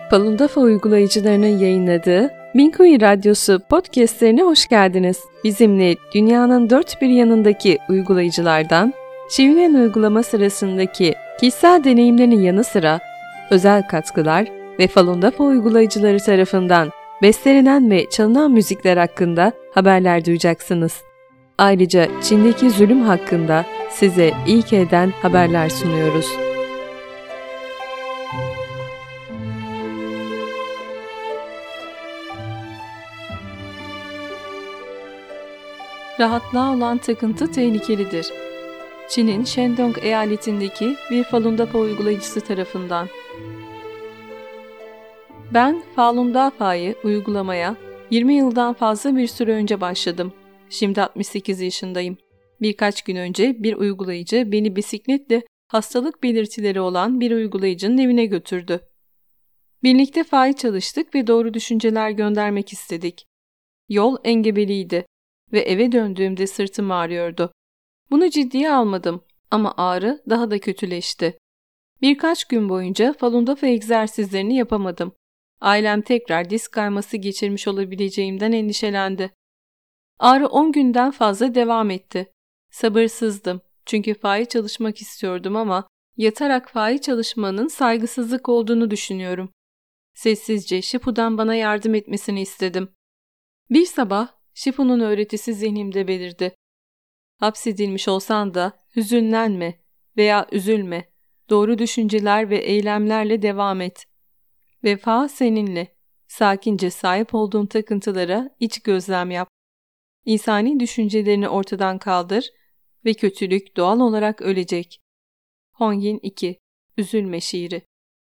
Falundafa uygulayıcılarının yayınladığı Minkuyi Radyosu podcastlerine hoş geldiniz. Bizimle dünyanın dört bir yanındaki uygulayıcılardan, Şivnen uygulama sırasındaki kişisel deneyimlerinin yanı sıra özel katkılar ve Falundafa uygulayıcıları tarafından bestelenen ve çalınan müzikler hakkında haberler duyacaksınız. Ayrıca Çin'deki zulüm hakkında size ilk elden haberler sunuyoruz. Rahatlığa olan takıntı tehlikelidir. Çin'in Shandong eyaletindeki bir Falundafa uygulayıcısı tarafından. Ben Falun Dafa'yı uygulamaya 20 yıldan fazla bir süre önce başladım. Şimdi 68 yaşındayım. Birkaç gün önce bir uygulayıcı beni bisikletle hastalık belirtileri olan bir uygulayıcının evine götürdü. Birlikte fail çalıştık ve doğru düşünceler göndermek istedik. Yol engebeliydi ve eve döndüğümde sırtım ağrıyordu. Bunu ciddiye almadım ama ağrı daha da kötüleşti. Birkaç gün boyunca Falundafa egzersizlerini yapamadım. Ailem tekrar disk kayması geçirmiş olabileceğimden endişelendi. Ağrı 10 günden fazla devam etti. Sabırsızdım çünkü fail çalışmak istiyordum ama yatarak fail çalışmanın saygısızlık olduğunu düşünüyorum. Sessizce Shifu'dan bana yardım etmesini istedim. Bir sabah Shifu'nun öğretisi zihnimde belirdi. Hapsedilmiş olsan da hüzünlenme veya üzülme. Doğru düşünceler ve eylemlerle devam et. Vefa seninle. Sakince sahip olduğun takıntılara iç gözlem yap. İnsani düşüncelerini ortadan kaldır ve kötülük doğal olarak ölecek. Hongin 2. Üzülme şiiri.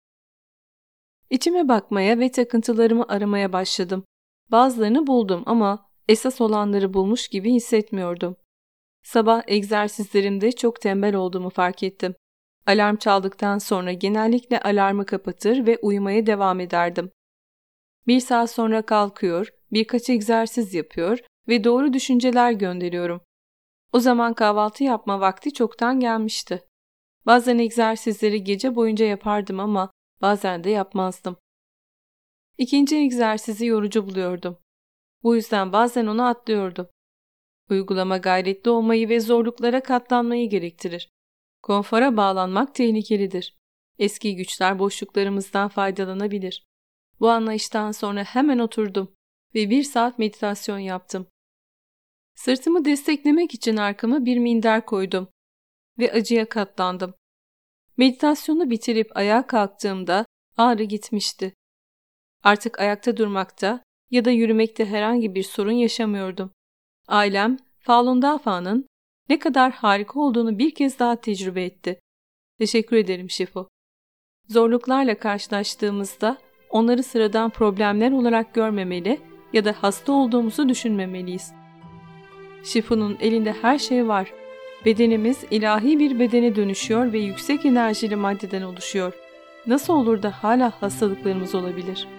İçime bakmaya ve takıntılarımı aramaya başladım. Bazılarını buldum ama esas olanları bulmuş gibi hissetmiyordum. Sabah egzersizlerimde çok tembel olduğumu fark ettim. Alarm çaldıktan sonra genellikle alarmı kapatır ve uyumaya devam ederdim. Bir saat sonra kalkıyor, birkaç egzersiz yapıyor ve doğru düşünceler gönderiyorum. O zaman kahvaltı yapma vakti çoktan gelmişti. Bazen egzersizleri gece boyunca yapardım ama bazen de yapmazdım. İkinci egzersizi yorucu buluyordum. Bu yüzden bazen onu atlıyordum. Uygulama gayretli olmayı ve zorluklara katlanmayı gerektirir. Konfora bağlanmak tehlikelidir. Eski güçler boşluklarımızdan faydalanabilir. Bu anlayıştan sonra hemen oturdum ve 1 saat meditasyon yaptım. Sırtımı desteklemek için arkama bir minder koydum ve acıya katlandım. Meditasyonu bitirip ayağa kalktığımda ağrı gitmişti. Artık ayakta durmakta ya da yürümekte herhangi bir sorun yaşamıyordum. Ailem, Falun Dafa'nın ne kadar harika olduğunu bir kez daha tecrübe etti. Teşekkür ederim Shifu. Zorluklarla karşılaştığımızda onları sıradan problemler olarak görmemeli ya da hasta olduğumuzu düşünmemeliyiz. Shifu'nun elinde her şey var. Bedenimiz ilahi bir bedene dönüşüyor ve yüksek enerjili maddeden oluşuyor. Nasıl olur da hala hastalıklarımız olabilir?